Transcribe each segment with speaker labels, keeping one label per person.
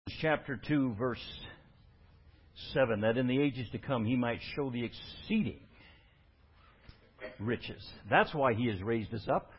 Speaker 1: Chapter 2, verse 7, that in the ages to come he might show the exceeding riches. That's why he has raised us up.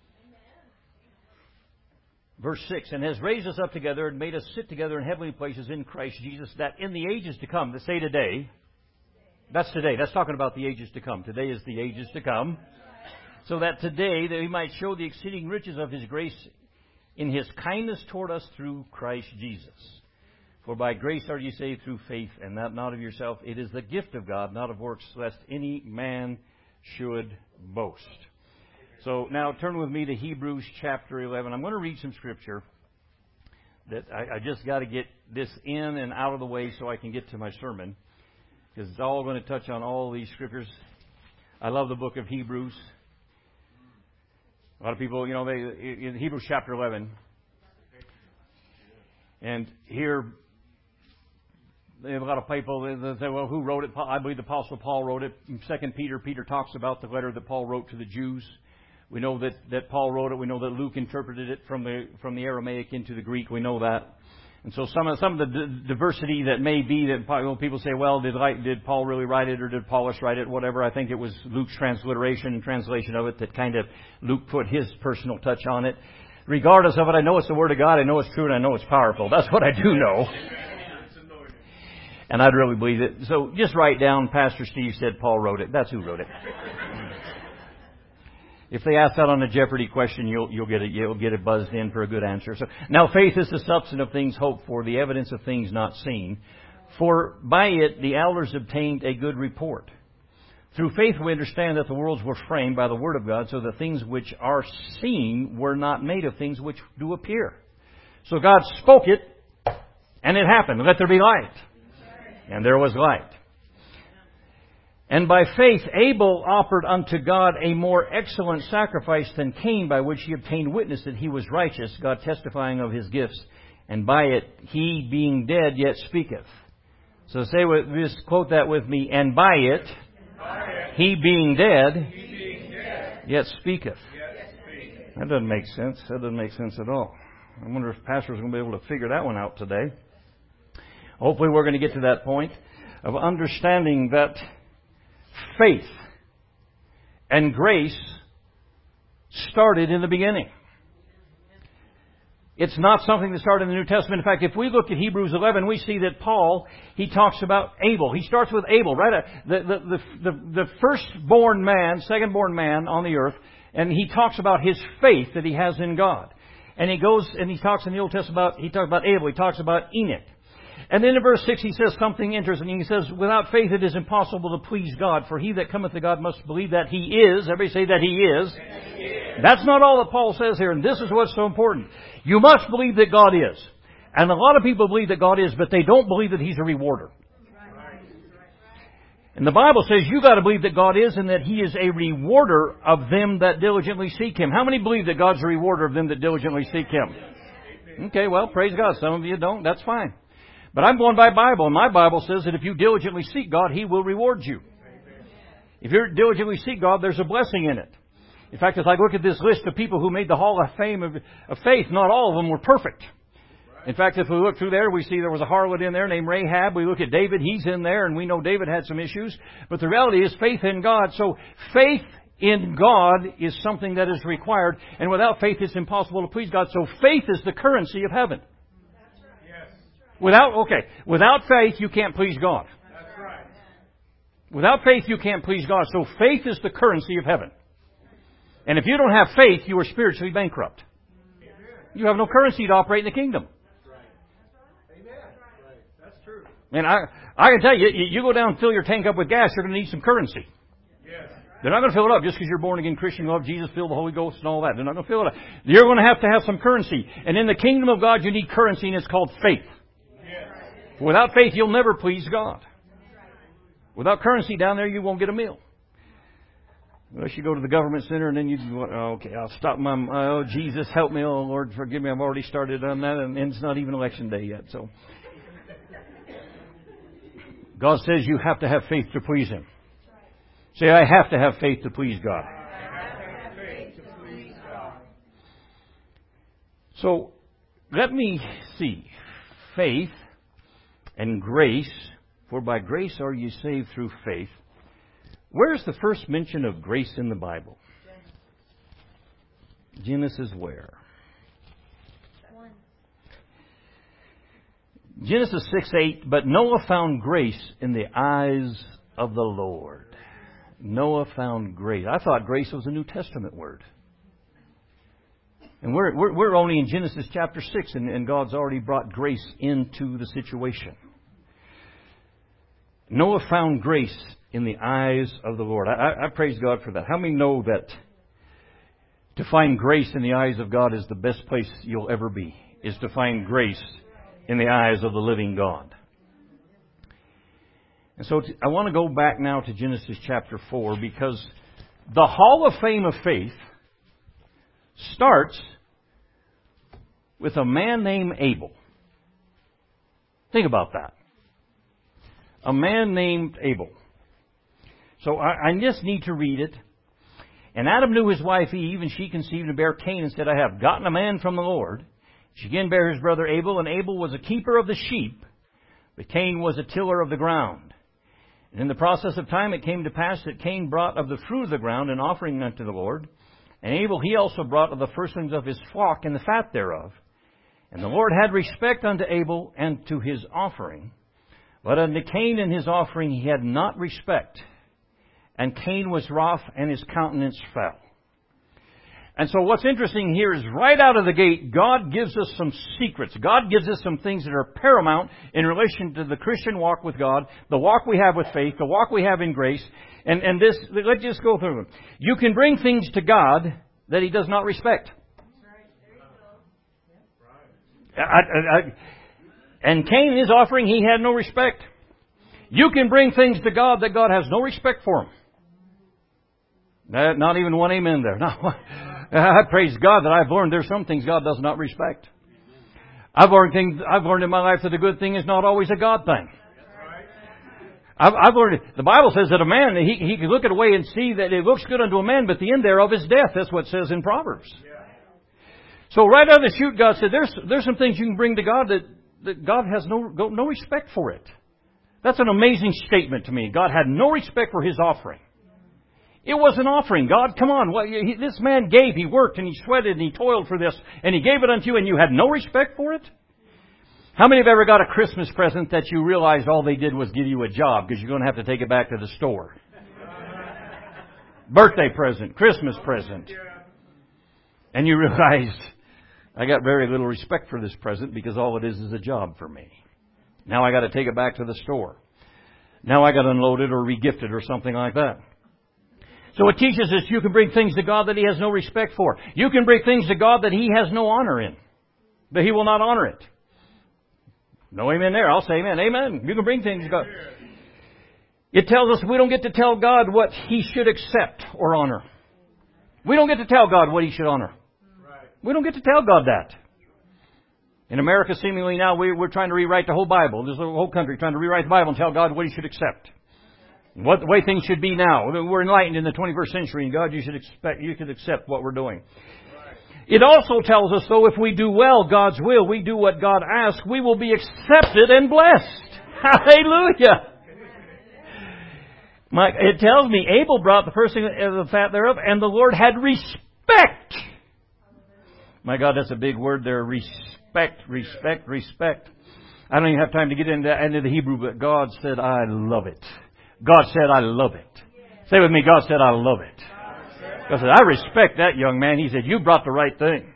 Speaker 1: Verse 6, and has raised us up together and made us sit together in heavenly places in Christ Jesus, that in the ages to come, to say today, that's today, that's talking about the ages to come. Today is the ages to come. So that today, that he might show the exceeding riches of his grace in his kindness toward us through Christ Jesus. For by grace are ye saved through faith, and that not of yourself. It is the gift of God, not of works, lest any man should boast. So now turn with me to Hebrews chapter 11. I'm going to read some scripture that I just got to get this in and out of the way so I can get to my sermon, because it's all going to touch on all these scriptures. I love the book of Hebrews. A lot of people, in Hebrews chapter 11, and here they have a lot of people that say, well, who wrote it? I believe the Apostle Paul wrote it. In 2 Peter talks about the letter that Paul wrote to the Jews. We know that Paul wrote it. We know that Luke interpreted it from the Aramaic into the Greek. We know that. And so some of the diversity that may be that people say, well, did Paul really write it or did Paulus write it? Whatever. I think it was Luke's transliteration and translation of it that kind of Luke put his personal touch on it. Regardless of it, I know it's the Word of God. I know it's true and I know it's powerful. That's what I do know. And I'd really believe it. So just write down, Pastor Steve said Paul wrote it. That's who wrote it. If they ask that on a Jeopardy question, you'll get it. You'll get it buzzed in for a good answer. So now, faith is the substance of things hoped for, the evidence of things not seen. For by it the elders obtained a good report. Through faith we understand that the worlds were framed by the Word of God, so that things which are seen were not made of things which do appear. So God spoke it, and it happened. Let there be light. And there was light. And by faith Abel offered unto God a more excellent sacrifice than Cain, by which he obtained witness that he was righteous, God testifying of his gifts. And by it he, being dead, yet speaketh. So just quote that with me. And by it, he being dead, yet speaketh. That doesn't make sense. That doesn't make sense at all. I wonder if pastors are going to be able to figure that one out today. Hopefully we're going to get to that point of understanding that faith and grace started in the beginning. It's not something that started in the New Testament. In fact, if we look at Hebrews 11, we see that Paul, he talks about Abel. He starts with Abel, right? The firstborn man, secondborn man on the earth, and he talks about his faith that he has in God. And he goes and he talks in the Old Testament he talks about Abel, he talks about Enoch. And then in verse 6 he says something interesting. He says, without faith it is impossible to please God, for he that cometh to God must believe that He is. Everybody say that He is. That's not all that Paul says here, and this is what's so important. You must believe that God is. And a lot of people believe that God is, but they don't believe that He's a rewarder. And the Bible says you got to believe that God is and that He is a rewarder of them that diligently seek Him. How many believe that God's a rewarder of them that diligently seek Him? Okay, well, praise God. Some of you don't. That's fine. But I'm going by Bible, and my Bible says that if you diligently seek God, He will reward you. If you diligently seek God, there's a blessing in it. In fact, as I look at this list of people who made the Hall of Fame of faith, not all of them were perfect. In fact, if we look through there, we see there was a harlot in there named Rahab. We look at David, he's in there, and we know David had some issues. But the reality is faith in God. So faith in God is something that is required, and without faith it's impossible to please God. So faith is the currency of heaven. Without faith, you can't please God. That's right. Without faith, you can't please God. So faith is the currency of heaven. And if you don't have faith, you are spiritually bankrupt. You have no currency to operate in the kingdom. That's right. Amen. That's true. And I can tell you, you go down and fill your tank up with gas, you're going to need some currency. Yes. They're not going to fill it up just because you're born again Christian, love Jesus, filled the Holy Ghost and all that. They're not going to fill it up. You're going to have some currency. And in the kingdom of God, you need currency, and it's called faith. Without faith, you'll never please God. Without currency down there, you won't get a meal. Unless you go to the government center and then I'll stop Jesus, help me. Oh, Lord, forgive me. I've already started on that, and it's not even election day yet. So God says you have to have faith to please Him. Say, I have to have faith to please God. So let me see. faith and grace, for by grace are you saved through faith. Where's the first mention of grace in the Bible? Genesis where? Genesis 6:8, but Noah found grace in the eyes of the Lord. Noah found grace. I thought grace was a New Testament word. And we're only in Genesis chapter 6, and God's already brought grace into the situation. Noah found grace in the eyes of the Lord. I praise God for that. How many know that to find grace in the eyes of God is the best place you'll ever be, is to find grace in the eyes of the living God? And so I want to go back now to Genesis chapter 4, because the Hall of Fame of faith starts with a man named Abel. Think about that. A man named Abel. So I just need to read it. And Adam knew his wife Eve, and she conceived and bare Cain, and said, I have gotten a man from the Lord. She again bare his brother Abel, and Abel was a keeper of the sheep, but Cain was a tiller of the ground. And in the process of time it came to pass that Cain brought of the fruit of the ground an offering unto the Lord. And Abel he also brought of the firstlings of his flock and the fat thereof. And the Lord had respect unto Abel and to his offering. But unto Cain and his offering he had not respect. And Cain was wroth, and his countenance fell. And so what's interesting here is right out of the gate, God gives us some secrets. God gives us some things that are paramount in relation to the Christian walk with God, the walk we have with faith, the walk we have in grace. And this, let's just go through them. You can bring things to God that He does not respect. And Cain, his offering, he had no respect. You can bring things to God that God has no respect for them. Not even one amen there. No. I praise God that I've learned there's some things God does not respect. I've learned in my life that a good thing is not always a God thing. I've learned, the Bible says that a man, he can look at a way and see that it looks good unto a man, but the end thereof is death. That's what it says in Proverbs. So right out of the chute, God said, there's some things you can bring to God that God has no respect for it. That's an amazing statement to me. God had no respect for His offering. It was an offering. God, come on. This man gave. He worked and he sweated and he toiled for this. And he gave it unto you and you had no respect for it? How many have ever got a Christmas present that you realized all they did was give you a job because you're going to have to take it back to the store? Birthday present, Christmas present. And you realized, I got very little respect for this present because all it is a job for me. Now I got to take it back to the store. Now I got to unload it or regift it or something like that. So it teaches us you can bring things to God that He has no respect for. You can bring things to God that He has no honor in. That He will not honor it. No amen there. I'll say amen. Amen. You can bring things to God. It tells us we don't get to tell God what He should accept or honor. We don't get to tell God what He should honor. We don't get to tell God that. In America, seemingly now, we're trying to rewrite the whole Bible. There's the whole country trying to rewrite the Bible and tell God what He should accept. What the way things should be now. We're enlightened in the 21st century, and God, you should accept what we're doing. It also tells us, though, if we do well God's will, we do what God asks, we will be accepted and blessed. Hallelujah! It tells me Abel brought the first thing of the fat thereof, and the Lord had respect. My God, that's a big word there. Respect. I don't even have time to get into the Hebrew, but God said, I love it. God said, I love it. Say with me, God said, I love it. God said, I respect that young man. He said, you brought the right thing.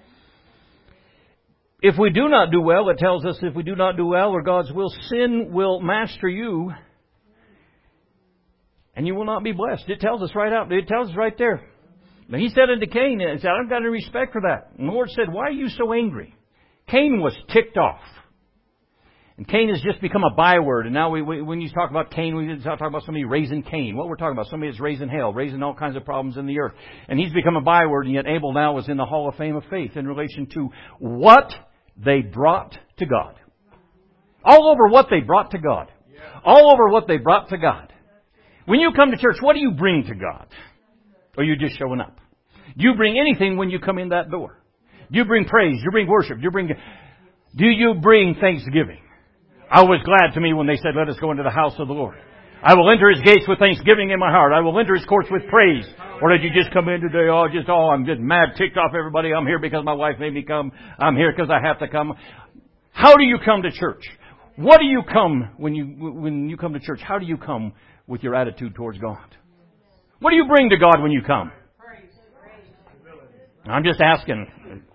Speaker 1: If we do not do well, it tells us if we do not do well or God's will, sin will master you and you will not be blessed. It tells us right out. It tells us right there. But he said unto Cain, he said, I've got any respect for that. And the Lord said, why are you so angry? Cain was ticked off. And Cain has just become a byword. And now when you talk about Cain, we talk about somebody raising Cain. What we're talking about, somebody that's raising hell, raising all kinds of problems in the earth. And he's become a byword, and yet Abel now is in the Hall of Fame of faith in relation to what they brought to God. All over what they brought to God. All over what they brought to God. When you come to church, what do you bring to God? Or are you just showing up? Do you bring anything when you come in that door? Do you bring praise? Do you bring worship? Do Do you bring thanksgiving? I was glad to me when they said, let us go into the house of the Lord. I will enter His gates with thanksgiving in my heart. I will enter His courts with praise. Or did you just come in today, I'm just mad, ticked off everybody. I'm here because my wife made me come. I'm here because I have to come. How do you come to church? What do you come when you come to church? How do you come with your attitude towards God? What do you bring to God when you come? I'm just asking.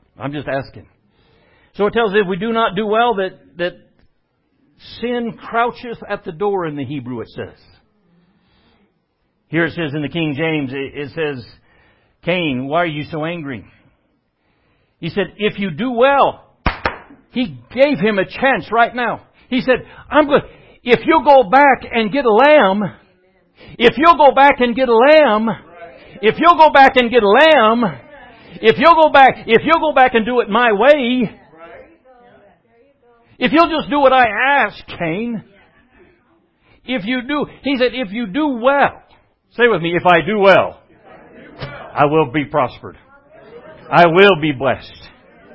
Speaker 1: So it tells us if we do not do well that sin croucheth at the door in the Hebrew, it says. Here it says in the King James, it says, Cain, why are you so angry? He said, if you do well, He gave him a chance right now. He said, if you'll go back and get a lamb, if you'll go back and get a lamb, if you'll go back and get a lamb, if you'll go back and do it my way, if you'll just do what I ask, Cain, if you do, he said, if you do well, say with me, if I do well, I will be prospered. I will be blessed.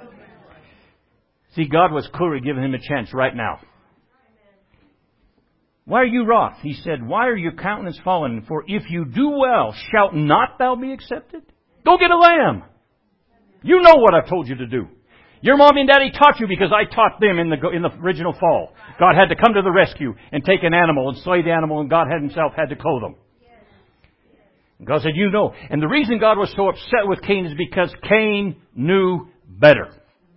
Speaker 1: See, God was clearly giving him a chance right now. Why are you wroth? He said, why are your countenance fallen? For if you do well, shalt not thou be accepted? Go get a lamb. You know what I've told you to do. Your mommy and daddy taught you because I taught them in the original fall. God had to come to the rescue and take an animal and slay the animal, and God Himself had to clothe them. And God said, you know. And the reason God was so upset with Cain is because Cain knew better.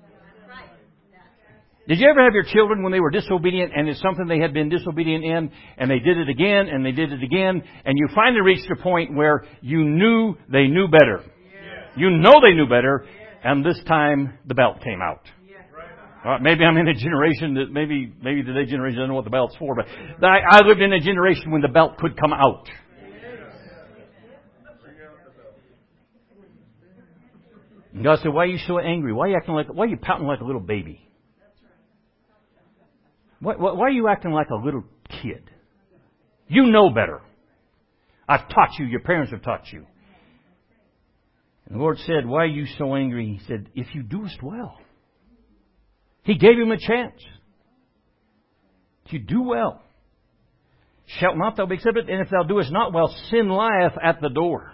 Speaker 1: Did you ever have your children when they were disobedient and it's something they had been disobedient in and they did it again and they did it again and you finally reached a point where you knew they knew better? You know they knew better, and this time the belt came out. Maybe I'm in a generation that maybe today's generation doesn't know what the belt's for, but I lived in a generation when the belt could come out. And God said, why are you so angry? Why are you pouting like a little baby? Why are you acting like a little kid? You know better. I've taught you. Your parents have taught you. And the Lord said, why are you so angry? He said, if you doest well. He gave him a chance. If you do well, shalt not thou be accepted? And if thou doest not well, sin lieth at the door.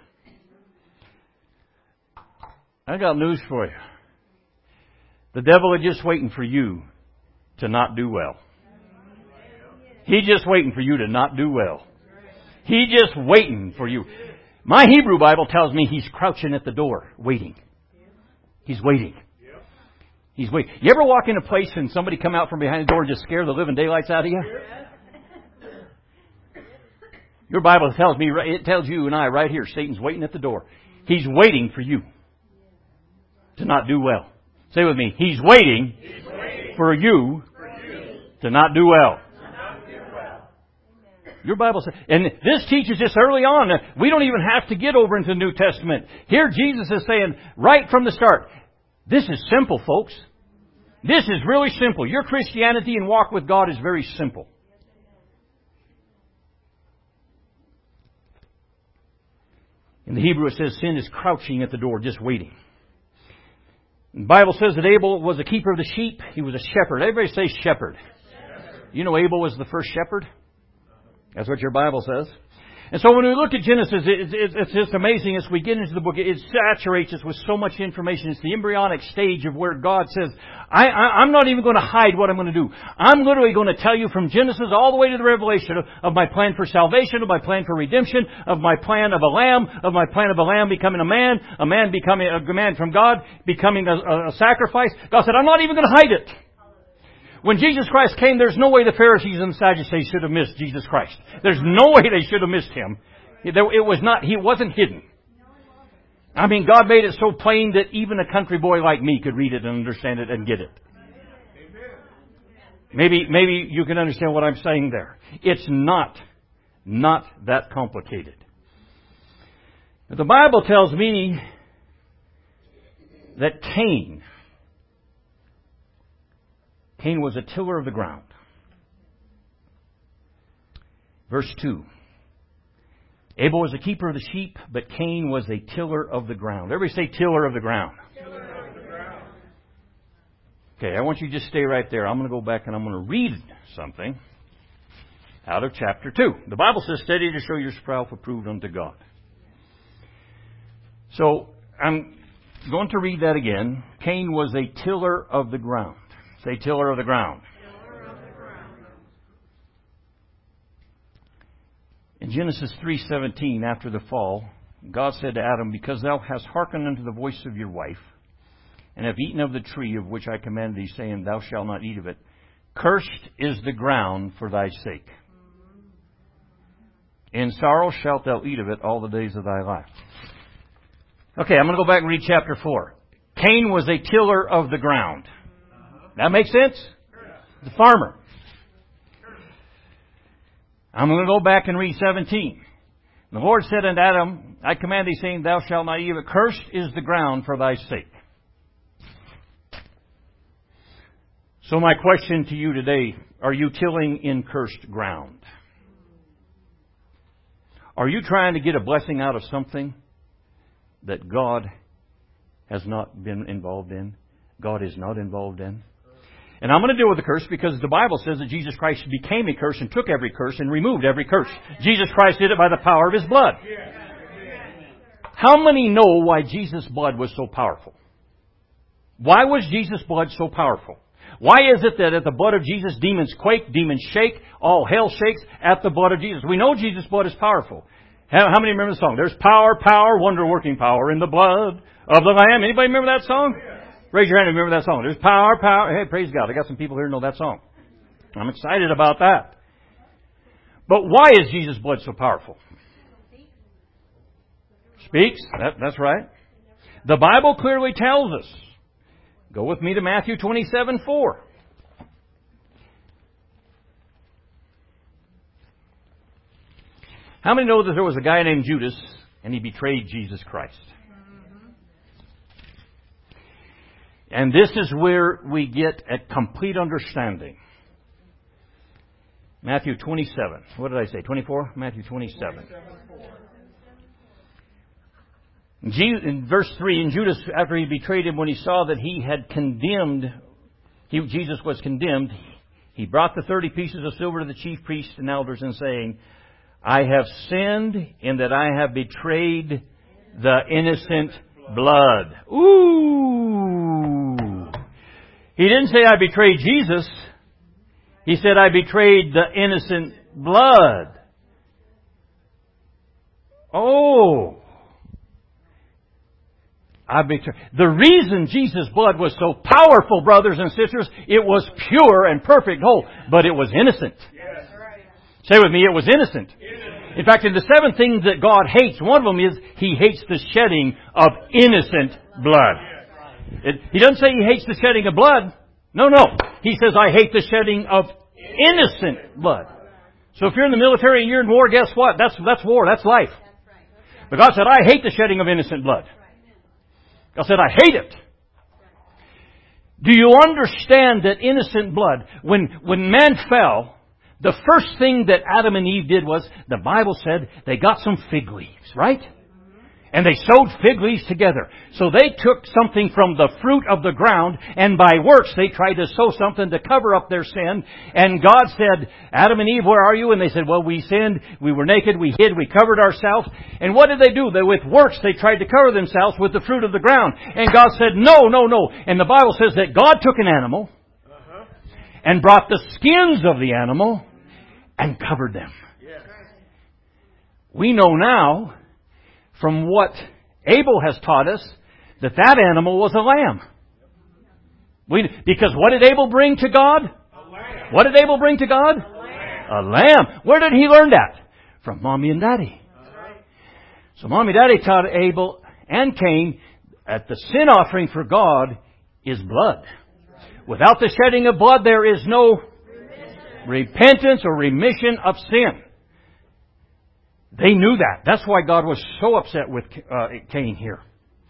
Speaker 1: I got news for you. The devil is just waiting for you to not do well. He's just waiting for you to not do well. He's just waiting for you. My Hebrew Bible tells me he's crouching at the door, waiting. He's waiting. He's waiting. You ever walk in a place and somebody come out from behind the door and just scare the living daylights out of you? Your Bible tells me, it tells you and I right here, Satan's waiting at the door. He's waiting for you to not do well. Say with me, He's waiting for you to not do well. Your Bible says, and this teaches us early on. We don't even have to get over into the New Testament. Here Jesus is saying, right from the start, this is simple, folks. This is really simple. Your Christianity and walk with God is very simple. In the Hebrew it says sin is crouching at the door, just waiting. The Bible says that Abel was a keeper of the sheep. He was a shepherd. Everybody say shepherd. You know Abel was the first shepherd? That's what your Bible says. And so when we look at Genesis, it's just amazing as we get into the book. It saturates us with so much information. It's the embryonic stage of where God says, I'm not even going to hide what I'm going to do. I'm literally going to tell you from Genesis all the way to the Revelation of my plan for salvation, of my plan for redemption, of my plan of a lamb becoming a man becoming a man from God, becoming a sacrifice. God said, I'm not even going to hide it. When Jesus Christ came, there's no way the Pharisees and the Sadducees should have missed Jesus Christ. There's no way they should have missed Him. He wasn't hidden. I mean, God made it so plain that even a country boy like me could read it and understand it and get it. Maybe you can understand what I'm saying there. It's not that complicated. But the Bible tells me that Cain was a tiller of the ground. Verse 2. Abel was a keeper of the sheep, but Cain was a tiller of the ground. Everybody say tiller of the ground. Tiller of the ground. Okay, I want you to just stay right there. I'm going to go back and I'm going to read something out of chapter 2. The Bible says, "Study to show yourself approved unto God." So, I'm going to read that again. Cain was a tiller of the ground. Say, tiller of the ground. In Genesis 3:17, after the fall, God said to Adam, "Because thou hast hearkened unto the voice of your wife, and have eaten of the tree of which I commanded thee, saying, Thou shalt not eat of it, cursed is the ground for thy sake. In sorrow shalt thou eat of it all the days of thy life." Okay, I'm going to go back and read chapter 4. Cain was a tiller of the ground. That makes sense? The farmer. I'm going to go back and read 17. The Lord said unto Adam, I command thee, saying, Thou shalt not eat of it. Cursed is the ground for thy sake. So my question to you today, are you tilling in cursed ground? Are you trying to get a blessing out of something that God has not been involved in? God is not involved in? And I'm going to deal with the curse because the Bible says that Jesus Christ became a curse and took every curse and removed every curse. Jesus Christ did it by the power of His blood. How many know why Jesus' blood was so powerful? Why was Jesus' blood so powerful? Why is it that at the blood of Jesus, demons quake, demons shake, all hell shakes at the blood of Jesus? We know Jesus' blood is powerful. How many remember the song? There's power, power, wonder-working power in the blood of the Lamb. Anybody remember that song? Raise your hand if you remember that song. There's power, power. Hey, praise God. I got some people here who know that song. I'm excited about that. But why is Jesus' blood so powerful? Speaks. That's right. The Bible clearly tells us. Go with me to Matthew 27:4. How many know that there was a guy named Judas and he betrayed Jesus Christ? And this is where we get a complete understanding. Matthew 27. What did I say? 24? Matthew 27. In verse 3, and Judas, after he betrayed Him, when he saw that he had Jesus was condemned, he brought the 30 pieces of silver to the chief priests and elders, and saying, I have sinned in that I have betrayed the innocent blood. Ooh! He didn't say I betrayed Jesus. He said I betrayed the innocent blood. Oh! The reason Jesus' blood was so powerful, brothers and sisters, it was pure and perfect whole, but it was innocent. Yes. Say with me, it was innocent. In fact, in the 7 things that God hates, one of them is He hates the shedding of innocent blood. He doesn't say He hates the shedding of blood. No. He says, I hate the shedding of innocent blood. So if you're in the military and you're in war, guess what? That's war. That's life. But God said, I hate the shedding of innocent blood. God said, I hate it. Do you understand that innocent blood, when man fell, the first thing that Adam and Eve did was, the Bible said, they got some fig leaves, right? And they sewed fig leaves together. So they took something from the fruit of the ground, and by works they tried to sew something to cover up their sin. And God said, Adam and Eve, where are you? And they said, well, we sinned, we were naked, we hid, we covered ourselves. And what did they do? With works they tried to cover themselves with the fruit of the ground. And God said, no. And the Bible says that God took an animal and brought the skins of the animal and covered them. We know now, from what Abel has taught us, that animal was a lamb. Because what did Abel bring to God? A lamb. What did Abel bring to God? A lamb. Where did he learn that? From Mommy and Daddy. So Mommy and Daddy taught Abel and Cain that the sin offering for God is blood. Without the shedding of blood, there is no repentance or remission of sin. They knew that. That's why God was so upset with Cain here.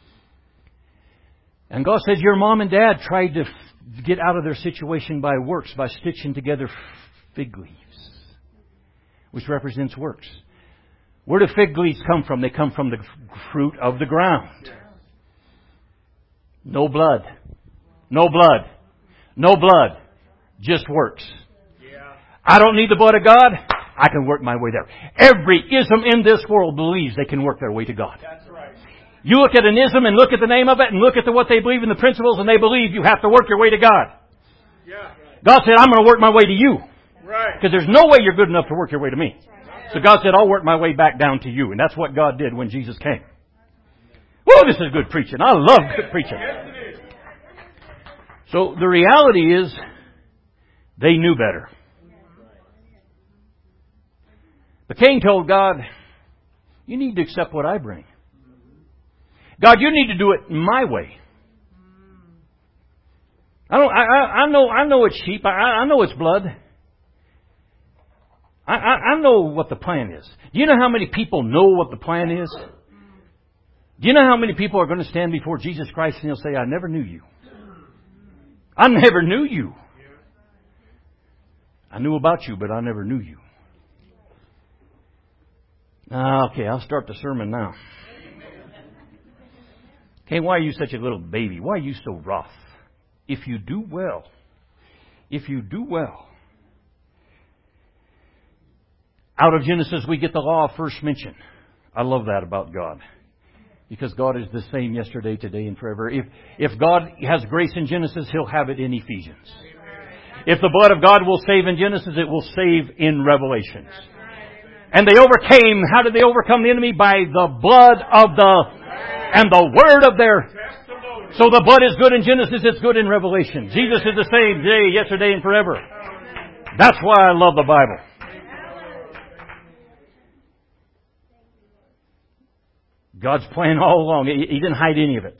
Speaker 1: And God says, your mom and dad tried to get out of their situation by works, by stitching together fig leaves, which represents works. Where do fig leaves come from? They come from the fruit of the ground. No blood. No blood. No blood. Just works. I don't need the blood of God. I can work my way there. Every ism in this world believes they can work their way to God.
Speaker 2: That's right.
Speaker 1: You look at an ism and look at the name of it and look at what they believe in the principles, and they believe you have to work your way to God.
Speaker 2: Yeah.
Speaker 1: God said, I'm going to work my way to you.
Speaker 2: Right.
Speaker 1: Because there's no way you're good enough to work your way to me. So God said, I'll work my way back down to you. And that's what God did when Jesus came. Whoa, this is good preaching. I love good preaching.
Speaker 2: Yes, it is.
Speaker 1: So the reality is, they knew better. But Cain told God, you need to accept what I bring. God, you need to do it my way. I know it's sheep. I know it's blood. I know what the plan is. Do you know how many people know what the plan is? Do you know how many people are going to stand before Jesus Christ and he'll say, I never knew you. I never knew you. I knew about you, but I never knew you. Okay, I'll start the sermon now. Okay, why are you such a little baby? Why are you so rough? If you do well, out of Genesis we get the law of first mention. I love that about God. Because God is the same yesterday, today, and forever. If God has grace in Genesis, He'll have it in Ephesians. If the blood of God will save in Genesis, it will save in Revelations. And they overcame. How did they overcome the enemy? By the blood of and the word of their. So the blood is good in Genesis, it's good in Revelation. Jesus is the same day, yesterday, and forever. That's why I love the Bible. God's plan all along. He didn't hide any of it.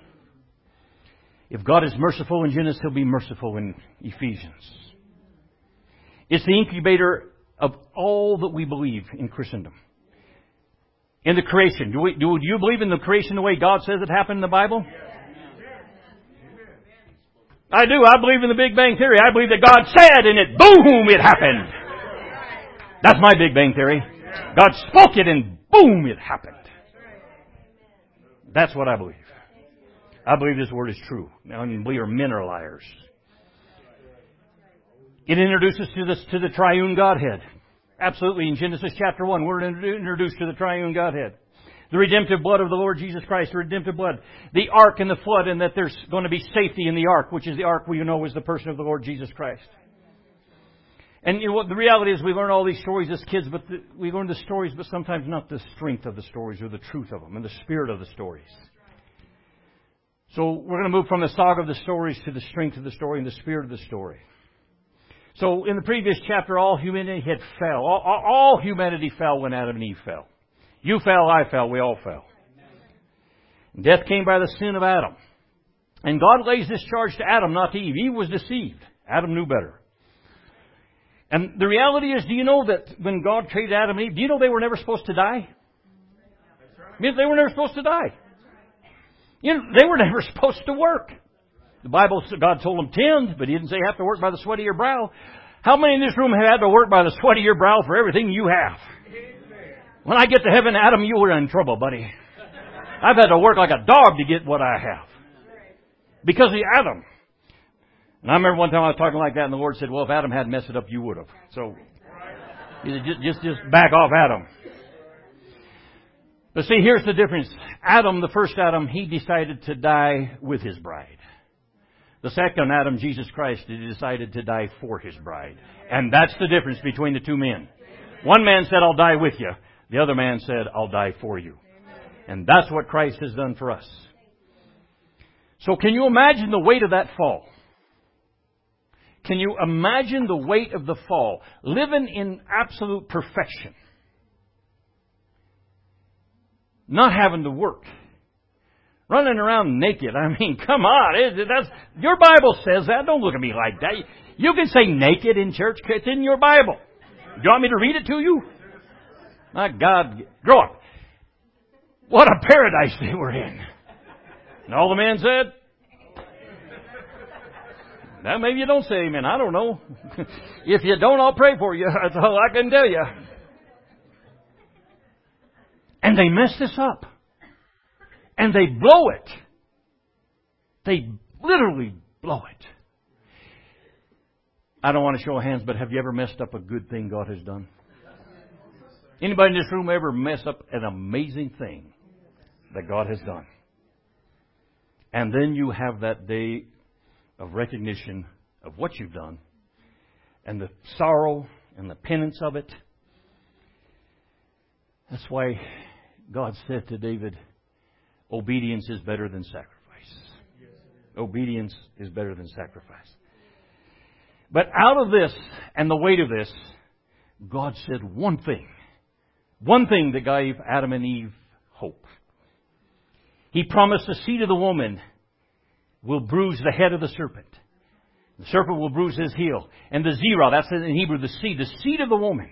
Speaker 1: If God is merciful in Genesis, He'll be merciful in Ephesians. It's the incubator of all that we believe in Christendom. In the creation. Do you believe in the creation the way God says it happened in the Bible? I do. I believe in the Big Bang Theory. I believe that God said and it, boom, it happened. That's my Big Bang Theory. God spoke it and boom, it happened. That's what I believe. I believe this word is true. Now, we are men are liars. It introduces to the triune Godhead. Absolutely. In Genesis chapter 1, we're introduced to the triune Godhead. The redemptive blood of the Lord Jesus Christ, the redemptive blood. The ark and the flood, and that there's going to be safety in the ark, which is the ark we know is the person of the Lord Jesus Christ. And you know what the reality is, we learn all these stories as kids, but we learn the stories, but sometimes not the strength of the stories or the truth of them and the spirit of the stories. So we're going to move from the saga of the stories to the strength of the story and the spirit of the story. So in the previous chapter, all humanity had fell. All humanity fell when Adam and Eve fell. You fell, I fell, we all fell. Death came by the sin of Adam. And God lays this charge to Adam, not to Eve. Eve was deceived. Adam knew better. And the reality is, do you know that when God created Adam and Eve, do you know they were never supposed to die? They were never supposed to die. You know, they were never supposed to work. The Bible said God told them tend, but He didn't say you have to work by the sweat of your brow. How many in this room have had to work by the sweat of your brow for everything you have? When I get to heaven, Adam, you were in trouble, buddy. I've had to work like a dog to get what I have. Because of Adam. And I remember one time I was talking like that and the Lord said, well, if Adam hadn't messed it up, you would have. So, just back off Adam. But see, here's the difference. Adam, the first Adam, he decided to die with his bride. The second Adam, Jesus Christ, he decided to die for his bride. And that's the difference between the two men. One man said, I'll die with you. The other man said, I'll die for you. And that's what Christ has done for us. So can you imagine the weight of that fall? Can you imagine the weight of the fall? Living in absolute perfection. Not having to work. Running around naked. I mean, come on. That's, your Bible says that. Don't look at me like that. You can say naked in church. It's in your Bible. Do you want me to read it to you? My God. Grow up. What a paradise they were in. And all the men said, now maybe you don't say amen. I don't know. If you don't, I'll pray for you. That's all I can tell you. And they mess this up. And they blow it. They literally blow it. I don't want to show hands, but have you ever messed up a good thing God has done? Anybody in this room ever mess up an amazing thing that God has done? And then you have that day of recognition of what you've done and the sorrow and the penance of it. That's why God said to David, obedience is better than sacrifice. Obedience is better than sacrifice. But out of this and the weight of this, God said one thing that gave Adam and Eve hope. He promised the seed of the woman will bruise the head of the serpent. The serpent will bruise his heel. And the zerah, that's in Hebrew, the seed of the woman.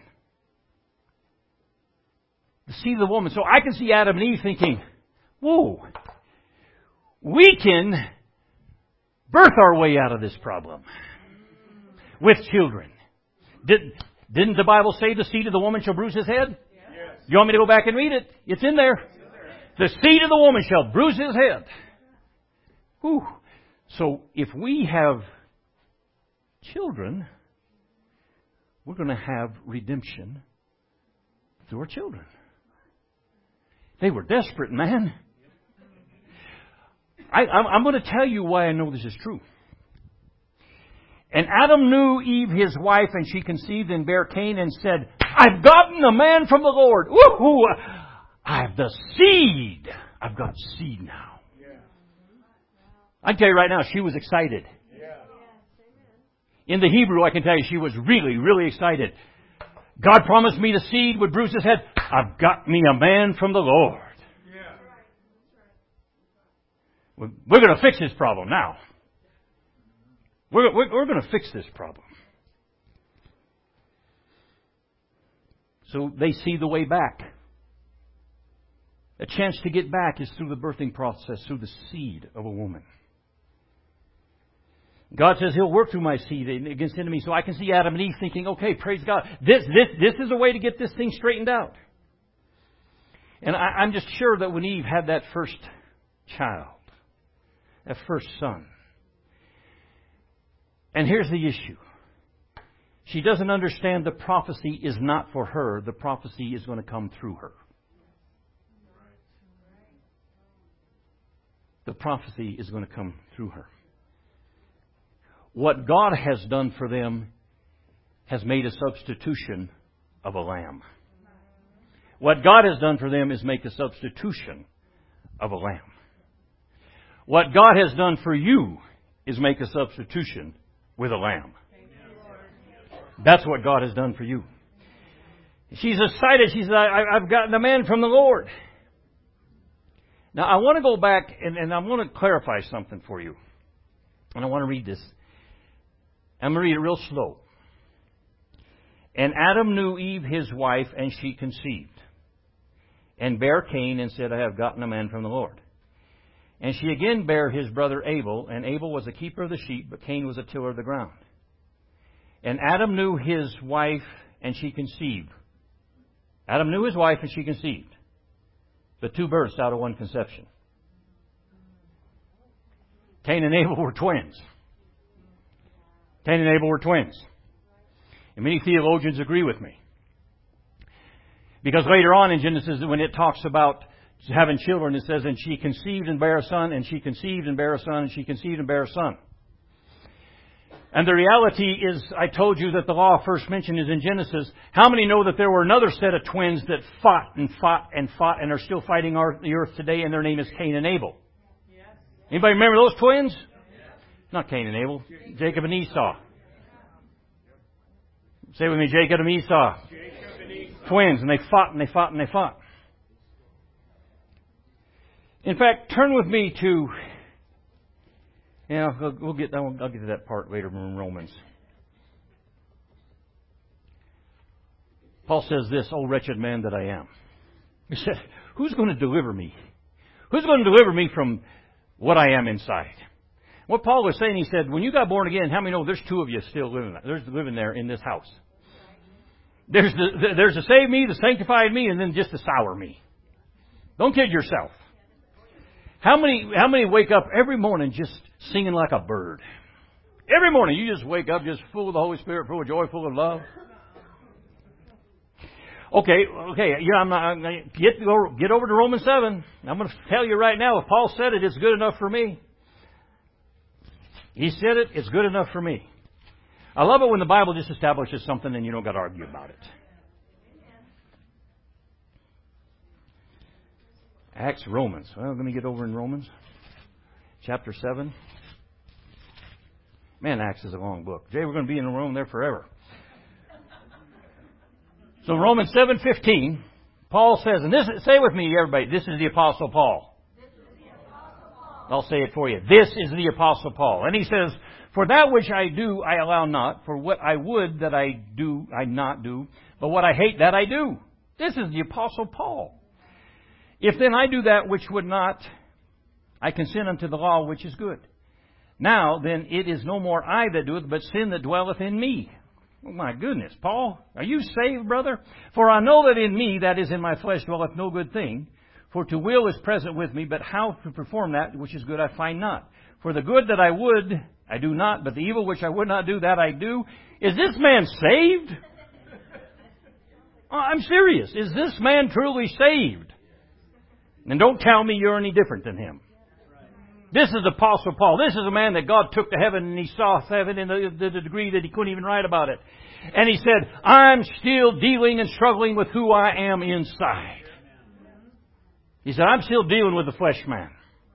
Speaker 1: The seed of the woman. So I can see Adam and Eve thinking, whoa, we can birth our way out of this problem with children. Didn't the Bible say the seed of the woman shall bruise his head? Yes. You want me to go back and read it? It's in there. The seed of the woman shall bruise his head. Whew. So if we have children, we're going to have redemption through our children. They were desperate, man. I'm going to tell you why I know this is true. And Adam knew Eve his wife, and she conceived and bare Cain and said, I've gotten a man from the Lord. Woohoo! I've the seed. I've got seed now. Yeah. I can tell you right now, she was excited. Yeah. In the Hebrew, I can tell you, she was really, really excited. God promised me the seed would bruise his head. I've got me a man from the Lord. Yeah. We're going to fix this problem now. We're going to fix this problem. So they see the way back. A chance to get back is through the birthing process, through the seed of a woman. God says He'll work through my seed against enemies. So I can see Adam and Eve thinking, okay, praise God. This is a way to get this thing straightened out. And I'm just sure that when Eve had that first child, that first son, and here's the issue. She doesn't understand the prophecy is not for her. The prophecy is going to come through her. The prophecy is going to come through her. What God has done for them has made a substitution of a lamb. What God has done for them is make a substitution of a lamb. What God has done for you is make a substitution with a lamb. That's what God has done for you. She's excited. She says, I've gotten a man from the Lord. Now, I want to go back and I want to clarify something for you. And I want to read this. I'm going to read it real slow. And Adam knew Eve his wife, and she conceived, and bare Cain, and said, I have gotten a man from the Lord. And she again bare his brother Abel, and Abel was a keeper of the sheep, but Cain was a tiller of the ground. And Adam knew his wife, and she conceived. Adam knew his wife, and she conceived. The two births out of one conception. Cain and Abel were twins. Cain and Abel were twins. And many theologians agree with me. Because later on in Genesis, when it talks about having children, it says, and she conceived and bare a son, and she conceived and bare a son, and she conceived and bare a son. And the reality is, I told you that the law first mentioned is in Genesis. How many know that there were another set of twins that fought and fought and fought and are still fighting the earth today, and their name is Cain and Abel? Anybody remember those twins? Not Cain and Abel. Jacob and Esau. Say with me, Jacob and Esau. Twins, and they fought and they fought and they fought. In fact, turn with me to... I'll get to that part later in Romans. Paul says this, "O wretched man that I am." He said, who's going to deliver me? Who's going to deliver me from what I am inside? What Paul was saying, he said, when you got born again, how many know there's two of you still living there in this house? There's the save me, the sanctified me, and then just the sour me. Don't kid yourself. How many wake up every morning just singing like a bird? Every morning you just wake up just full of the Holy Spirit, full of joy, full of love. Okay. Yeah, I'm gonna get over to Romans 7. I'm going to tell you right now, if Paul said it, it's good enough for me. He said it, it's good enough for me. I love it when the Bible just establishes something and you don't got to argue about it. Acts, Romans. Well, let me get over in Romans. Chapter 7. Man, Acts is a long book. Jay, we're going to be in the room there forever. So Romans 7:15, Paul says, and this, say with me, everybody, this is the Apostle Paul. I'll say it for you. This is the Apostle Paul. And he says, for that which I do, I allow not. For what I would that I do, I not do. But what I hate, that I do. This is the Apostle Paul. If then I do that which would not, I consent unto the law which is good. Now then it is no more I that doeth, but sin that dwelleth in me. Oh my goodness, Paul, are you saved, brother? For I know that in me, that is in my flesh, dwelleth no good thing. For to will is present with me, but how to perform that which is good I find not. For the good that I would, I do not, but the evil which I would not do, that I do. Is this man saved? I'm serious. Is this man truly saved? And don't tell me you're any different than him. This is Apostle Paul. This is a man that God took to heaven and he saw heaven in the degree that he couldn't even write about it. And he said, I'm still dealing and struggling with who I am inside. He said, I'm still dealing with the flesh man.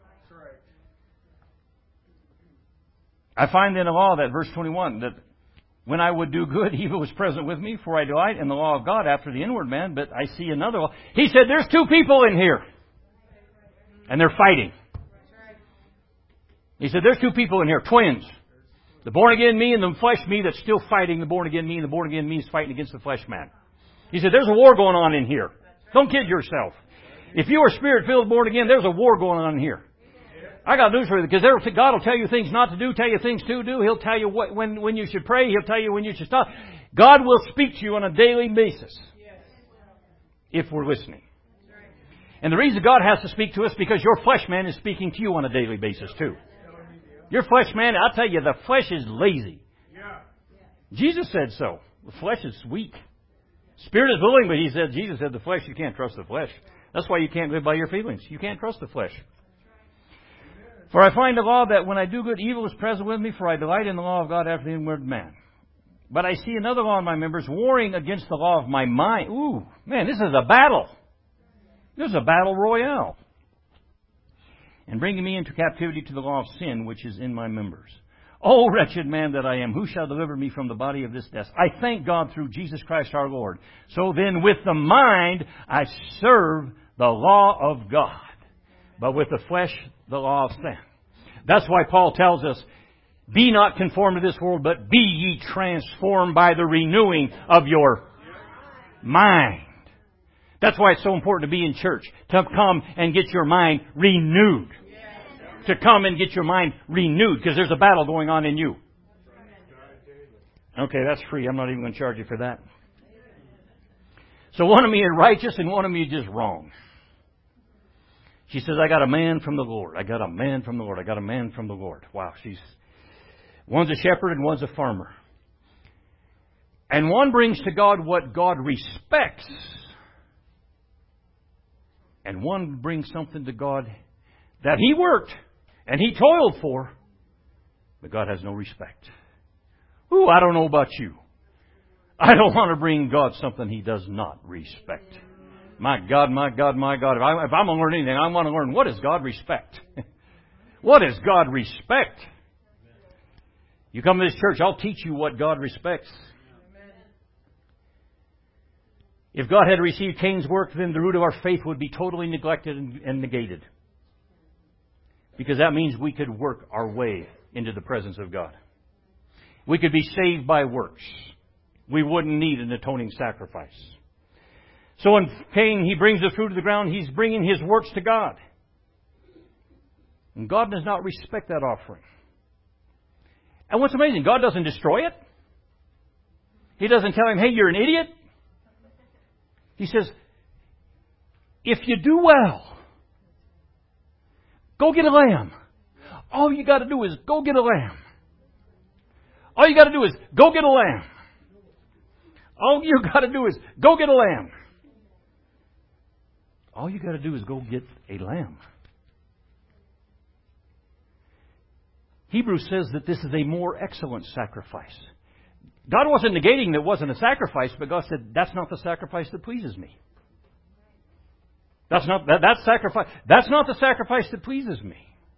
Speaker 1: I find in the law that verse 21 that when I would do good, evil was present with me, for I delight in the law of God after the inward man, but I see another law. He said, there's two people in here. And they're fighting. He said, there's two people in here, twins. The born-again me and the flesh me that's still fighting the born-again me, and the born-again me is fighting against the flesh man. He said, there's a war going on in here. Don't kid yourself. If you are spirit-filled, born-again, there's a war going on in here. I got news for you, because God will tell you things not to do, tell you things to do. He'll tell you when you should pray. He'll tell you when you should stop. God will speak to you on a daily basis if we're listening. And the reason God has to speak to us because your flesh man is speaking to you on a daily basis too. Your flesh man, I'll tell you, the flesh is lazy. Jesus said so. The flesh is weak. Spirit is willing, but Jesus said the flesh, you can't trust the flesh. That's why you can't live by your feelings. You can't trust the flesh. For I find the law that when I do good, evil is present with me, for I delight in the law of God after the inward man. But I see another law in my members, warring against the law of my mind. Ooh, man, this is a battle. This is a battle royale. And bringing me into captivity to the law of sin, which is in my members. O wretched man that I am, who shall deliver me from the body of this death? I thank God through Jesus Christ our Lord. So then with the mind I serve the law of God, but with the flesh the law of sin. That's why Paul tells us, be not conformed to this world, but be ye transformed by the renewing of your mind. That's why it's so important to be in church, to come and get your mind renewed. To come and get your mind renewed, because there's a battle going on in you. Okay, that's free. I'm not even going to charge you for that. So one of me is righteous and one of me is just wrong. She says, I got a man from the Lord. I got a man from the Lord. I got a man from the Lord. Wow, one's a shepherd and one's a farmer. And one brings to God what God respects. And one brings something to God that he worked and he toiled for, but God has no respect. Ooh, I don't know about you. I don't want to bring God something he does not respect. My God, my God, my God. If I'm going to learn anything, I want to learn, what does God respect? What does God respect? You come to this church, I'll teach you what God respects. If God had received Cain's work, then the root of our faith would be totally neglected and negated. Because that means we could work our way into the presence of God. We could be saved by works. We wouldn't need an atoning sacrifice. So when Cain, he brings the fruit of the ground, he's bringing his works to God. And God does not respect that offering. And what's amazing, God doesn't destroy it. He doesn't tell him, hey, you're an idiot. He says, if you do well, go get a lamb. All you got to do is go get a lamb. All you got to do is go get a lamb. All you got to do is go get a lamb. All you got to do is go get a lamb. Hebrews says that this is a more excellent sacrifice. God wasn't negating that it wasn't a sacrifice, but God said, that's not the sacrifice that pleases me. That's not the sacrifice that pleases me.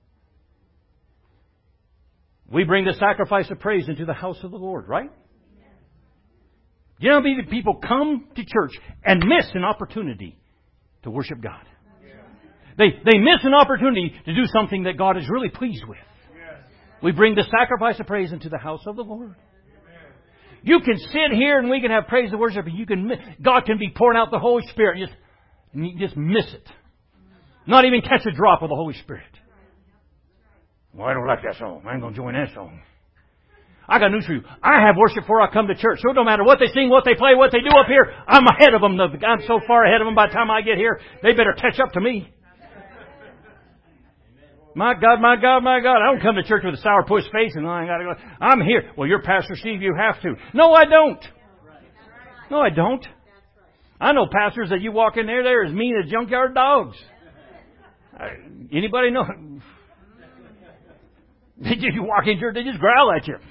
Speaker 1: We bring the sacrifice of praise into the house of the Lord, right? You know how many people come to church and miss an opportunity to worship God? They miss an opportunity to do something that God is really pleased with. We bring the sacrifice of praise into the house of the Lord. You can sit here and we can have praise and worship, and God can be pouring out the Holy Spirit, and you just miss it. Not even catch a drop of the Holy Spirit. Well, I don't like that song. I ain't going to join that song. I got news for you. I have worship before I come to church. So it don't matter what they sing, what they play, what they do up here. I'm ahead of them. I'm so far ahead of them by the time I get here, they better catch up to me. My God, my God, my God. I don't come to church with a sourpuss face and I got to go. I'm here. Well, you're Pastor Steve. You have to. No, I don't. No, I don't. I know pastors that you walk in there, they're as mean as junkyard dogs. Anybody know? You walk in church, they just growl at you.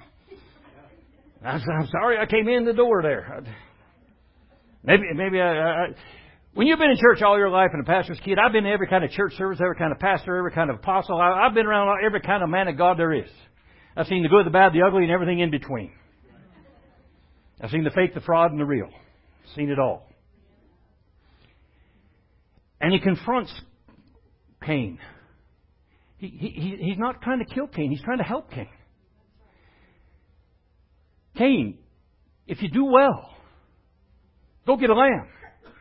Speaker 1: I'm sorry I came in the door there. Maybe when you've been in church all your life and a pastor's kid, I've been to every kind of church service, every kind of pastor, every kind of apostle. I've been around every kind of man of God there is. I've seen the good, the bad, the ugly, and everything in between. I've seen the fake, the fraud, and the real. I've seen it all. And he confronts Cain. He's not trying to kill Cain. He's trying to help Cain. Cain, if you do well, go get a lamb.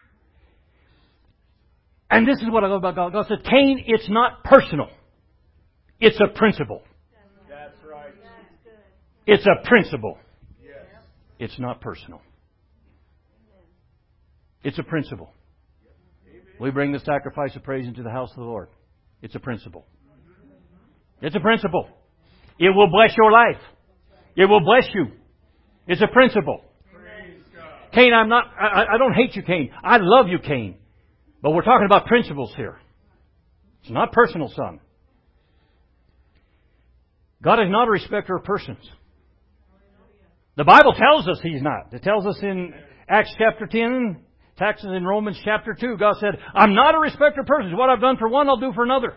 Speaker 1: And this is what I love about God. God said, Cain, it's not personal. It's a principle.
Speaker 2: That's right.
Speaker 1: It's a principle.
Speaker 2: Yes.
Speaker 1: It's not personal. It's a principle. We bring the sacrifice of praise into the house of the Lord. It's a principle. It's a principle. It will bless your life. It will bless you. It's a principle. Cain, I don't hate you, Cain. I love you, Cain. But we're talking about principles here. It's not personal, son. God is not a respecter of persons. The Bible tells us He's not. It tells us in Acts chapter 10, tells us in Romans chapter 2. God said, I'm not a respecter of persons. What I've done for one, I'll do for another.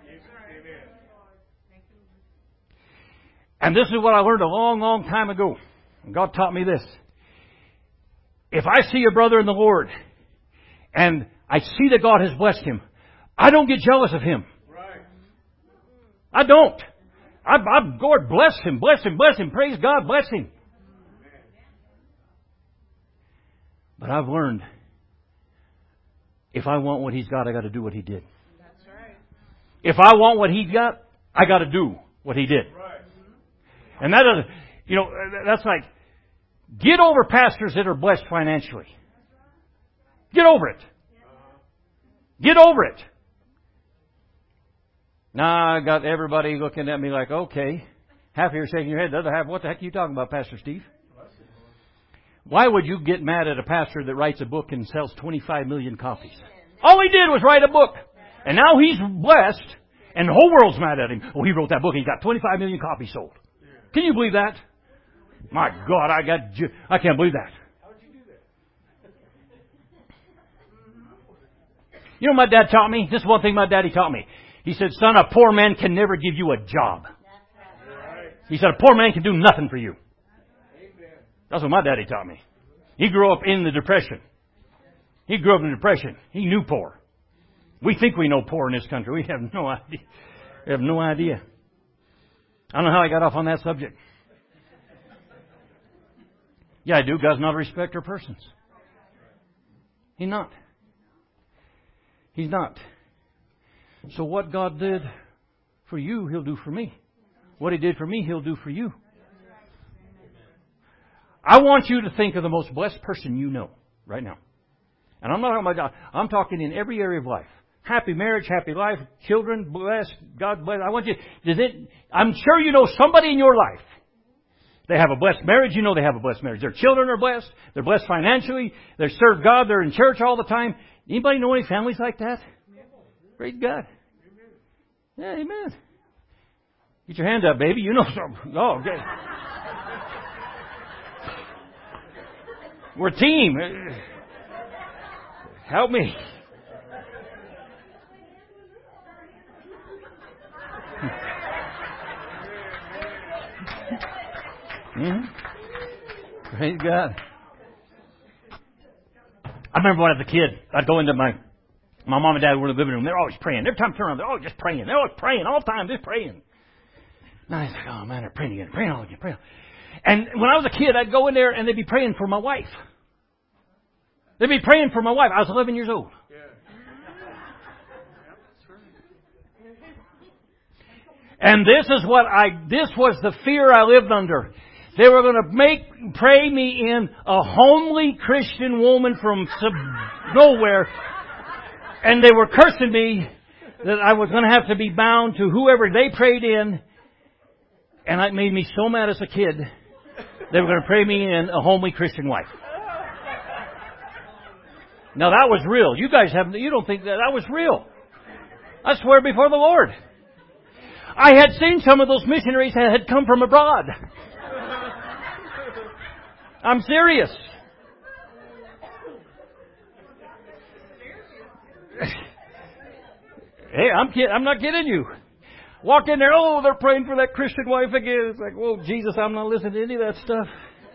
Speaker 1: And this is what I learned a long, long time ago. And God taught me this. If I see a brother in the Lord and I see that God has blessed him, I don't get jealous of him.
Speaker 2: Right.
Speaker 1: I don't. God bless him, bless him, bless him. Praise God, bless him. But I've learned, if I want what he's got, I got to do what he did.
Speaker 2: That's right.
Speaker 1: If I want what he got, I got to do what he did.
Speaker 2: Right.
Speaker 1: And that doesn't, that's like, get over pastors that are blessed financially. Get over it. Get over it. Now I got everybody looking at me like, okay. Half of you are shaking your head. The other half, what the heck are you talking about, Pastor Steve? Why would you get mad at a pastor that writes a book and sells 25 million copies? All he did was write a book. And now he's blessed and the whole world's mad at him. Oh, he wrote that book and he got 25 million copies sold. Can you believe that? My God, I can't believe that.
Speaker 2: How would you do that?
Speaker 1: You know what my dad taught me? This is one thing my daddy taught me. He said, son, a poor man can never give you a job. He said, a poor man can do nothing for you. That's what my daddy taught me. He grew up in the Depression. He grew up in the Depression. He knew poor. We think we know poor in this country. We have no idea. We have no idea. I don't know how I got off on that subject. Yeah, I do. God's not a respecter of persons. He's not. He's not. So what God did for you, He'll do for me. What He did for me, He'll do for you. I want you to think of the most blessed person you know right now. And I'm not talking about God. I'm talking in every area of life. Happy marriage, happy life, children blessed, God bless. I want you. I'm sure you know somebody in your life They have a blessed marriage. You know they have a blessed marriage. Their children are blessed. They're blessed financially. They serve God. They're in church all the time. Anybody know any families like that? Praise God. Yeah, amen. Get your hand up, baby. You know something. Oh, okay. We're a team. Help me. Mm-hmm. Praise God. I remember when I was a kid, I'd go into my mom and dad were in the living room. They're always praying. Every time I turn around, they're always just praying. They're always praying all the time, just praying. And I was like, oh man, they're praying again, praying all again, praying. And when I was a kid, I'd go in there and they'd be praying for my wife. They'd be praying for my wife. I was 11 years old. And this was the fear I lived under. They were going to pray me in a homely Christian woman from nowhere. And they were cursing me that I was going to have to be bound to whoever they prayed in. And it made me so mad as a kid. They were going to pray me in a homely Christian wife. Now that was real. You guys you don't think that was real. I swear before the Lord. I had seen some of those missionaries that had come from abroad. I'm serious. Hey, I'm not kidding you. Walk in there, oh, they're praying for that Christian wife again. It's like, whoa, Jesus, I'm not listening to any of that stuff.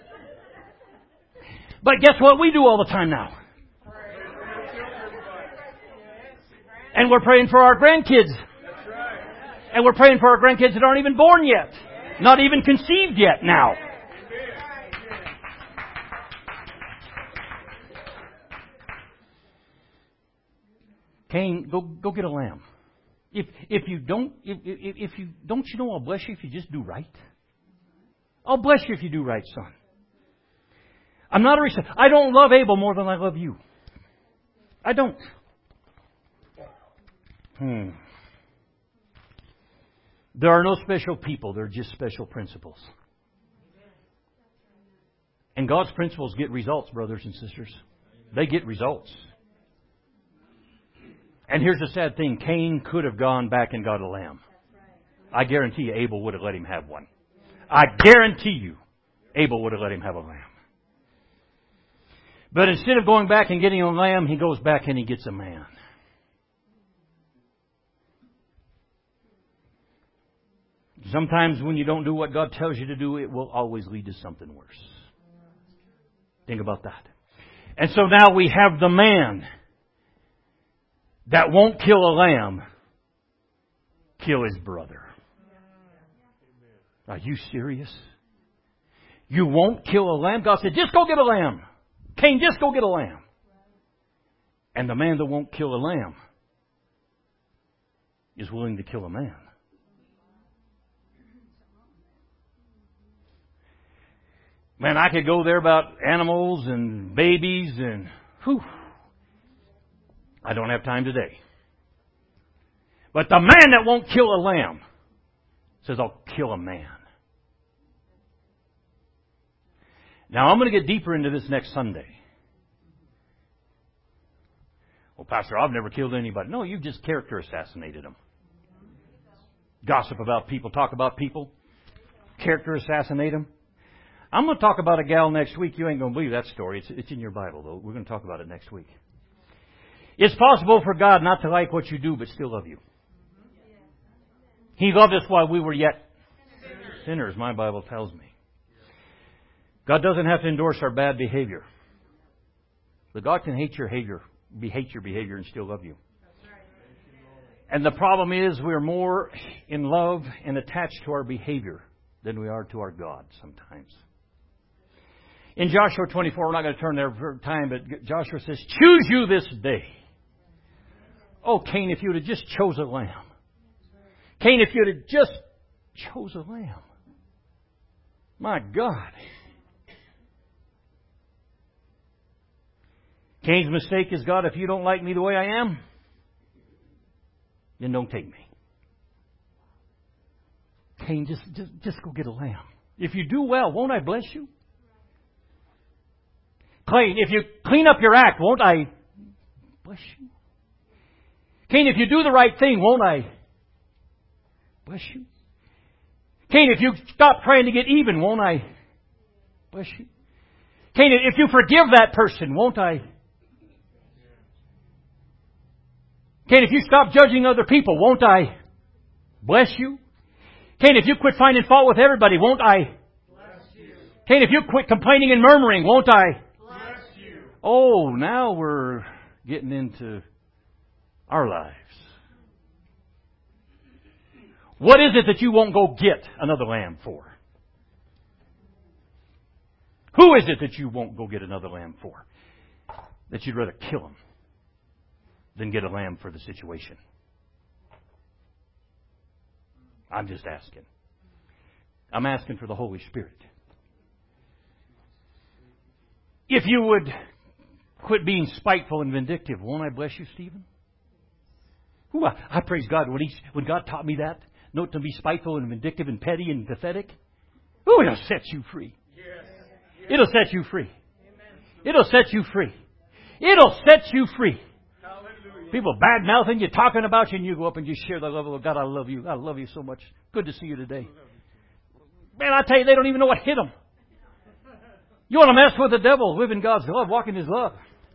Speaker 1: But guess what we do all the time now? And we're praying for our grandkids. And we're praying for our grandkids that aren't even born yet. Not even conceived yet now. Cain, go get a lamb. If you don't, don't you know I'll bless you if you just do right? I'll bless you if you do right, son. I'm not I don't love Abel more than I love you. I don't. There are no special people. There are just special principles. And God's principles get results, brothers and sisters. They get results. And here's the sad thing. Cain could have gone back and got a lamb. I guarantee you Abel would have let him have one. I guarantee you Abel would have let him have a lamb. But instead of going back and getting a lamb, he goes back and he gets a man. Sometimes when you don't do what God tells you to do, it will always lead to something worse. Think about that. And so now we have the man that won't kill a lamb, kill his brother. Are you serious? You won't kill a lamb? God said, just go get a lamb. Cain, just go get a lamb. And the man that won't kill a lamb is willing to kill a man. Man, I could go there about animals and babies and whew. I don't have time today. But the man that won't kill a lamb says, I'll kill a man. Now, I'm going to get deeper into this next Sunday. Well, Pastor, I've never killed anybody. No, you've just character assassinated them. Gossip about people, talk about people, character assassinate them. I'm going to talk about a gal next week. You ain't going to believe that story. It's in your Bible, though. We're going to talk about it next week. It's possible for God not to like what you do, but still love you. He loved us while we were yet sinners, my Bible tells me. God doesn't have to endorse our bad behavior. But God can hate your behavior and still love you. And the problem is we're more in love and attached to our behavior than we are to our God sometimes. In Joshua 24, we're not going to turn there for time, but Joshua says, choose you this day. Oh, Cain, if you would have just chose a lamb. Cain, if you would have just chose a lamb. My God. Cain's mistake is, God, if you don't like me the way I am, then don't take me. Cain, just go get a lamb. If you do well, won't I bless you? Cain, if you clean up your act, won't I bless you? Cain, if you do the right thing, won't I bless you? Cain, if you stop trying to get even, won't I bless you? Cain, if you forgive that person, won't I? Cain, if you stop judging other people, won't I bless you? Cain, if you quit finding fault with everybody, won't I bless you? Cain, if you quit complaining and murmuring, won't I bless you? Oh, now we're getting into our lives. What is it that you won't go get another lamb for? Who is it that you won't go get another lamb for? That you'd rather kill him than get a lamb for the situation? I'm just asking. I'm asking for the Holy Spirit. If you would quit being spiteful and vindictive, won't I bless you, Stephen? Ooh, I praise God. When God taught me that, not to be spiteful and vindictive and petty and pathetic, ooh, it'll set you free. It'll set you free. It'll set you free. It'll set you free. People bad-mouthing you, talking about you, and you go up and just share the love of God. I love you. I love you so much. Good to see you today. Man, I tell you, they don't even know what hit them. You want to mess with the devil, live in God's love, walk in His love.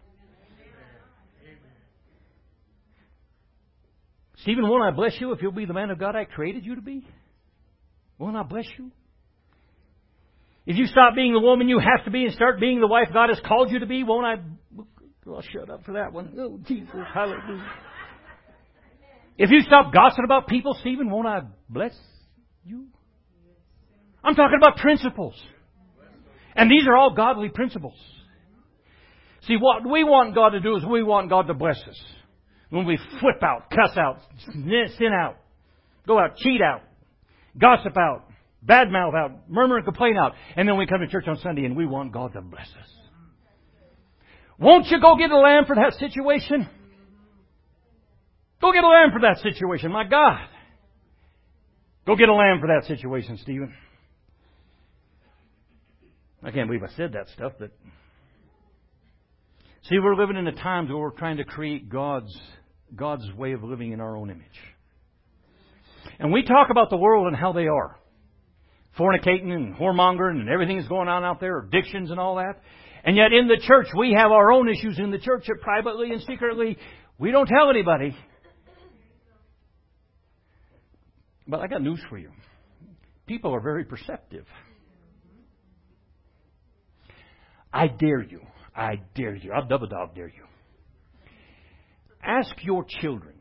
Speaker 1: Stephen, won't I bless you if you'll be the man of God I created you to be? Won't I bless you? If you stop being the woman you have to be and start being the wife God has called you to be, won't I? I'll shut up for that one. Oh, Jesus, hallelujah. If you stop gossiping about people, Stephen, won't I bless you? I'm talking about principles. And these are all godly principles. See, what we want God to do is we want God to bless us. When we flip out, cuss out, sin out, go out, cheat out, gossip out, badmouth out, murmur and complain out, and then we come to church on Sunday and we want God to bless us. Won't you go get a lamb for that situation? Go get a lamb for that situation, my God. Go get a lamb for that situation, Stephen. I can't believe I said that stuff, but see, we're living in the times where we're trying to create God's way of living in our own image. And we talk about the world and how they are. Fornicating and whoremongering and everything that's going on out there, addictions and all that. And yet in the church, we have our own issues in the church that privately and secretly we don't tell anybody. But I got news for you. People are very perceptive. I dare you. I'll double dog dare you. Ask your children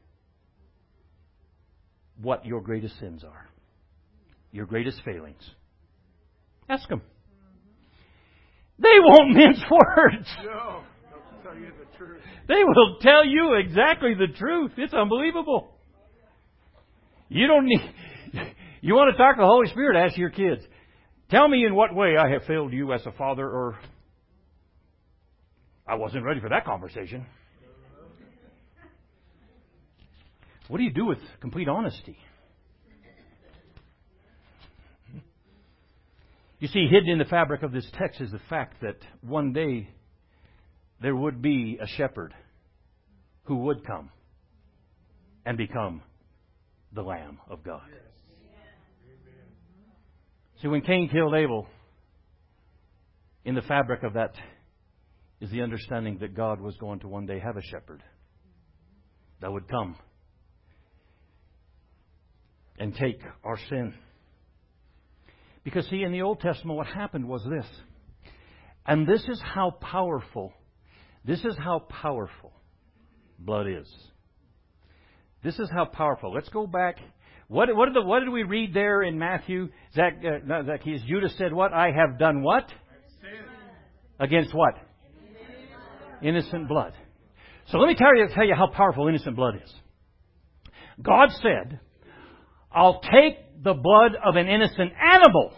Speaker 1: what your greatest sins are. Your greatest failings. Ask them. They won't mince words.
Speaker 2: No, they'll tell you the truth.
Speaker 1: They will tell you exactly the truth. It's unbelievable. You don't need... You want to talk to the Holy Spirit, ask your kids. Tell me in what way I have failed you as a father, or I wasn't ready for that conversation. What do you do with complete honesty? You see, hidden in the fabric of this text is the fact that one day there would be a shepherd who would come and become the Lamb of God. See, when Cain killed Abel, in the fabric of that is the understanding that God was going to one day have a shepherd that would come and take our sin. Because, see, in the Old Testament, what happened was this. And this is how powerful blood is. This is how powerful. Let's go back. What did we read there in Matthew? Zacchaeus, Judas said what? I have done what? Against what? Innocent blood. So let me tell you how powerful innocent blood is. God said, I'll take the blood of an innocent animal.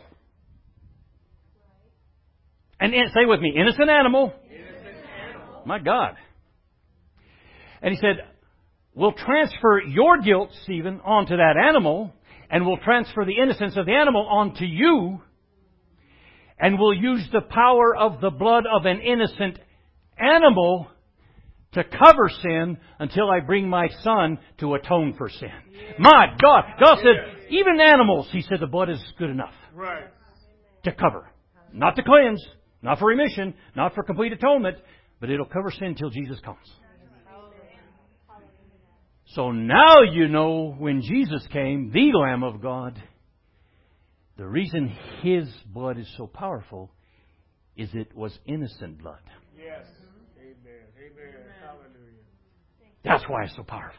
Speaker 1: And say with me, innocent animal. Innocent animal. My God. And He said, we'll transfer your guilt, Stephen, onto that animal, and we'll transfer the innocence of the animal onto you and will use the power of the blood of an innocent animal to cover sin until I bring my Son to atone for sin. My God! God said, even animals, He said, the blood is good enough.
Speaker 2: Right.
Speaker 1: To cover. Not to cleanse, not for remission, not for complete atonement, but it'll cover sin until Jesus comes. So now you know when Jesus came, the Lamb of God, the reason His blood is so powerful is it was innocent blood.
Speaker 2: Yes. Amen. Amen. Hallelujah.
Speaker 1: That's why it's so powerful.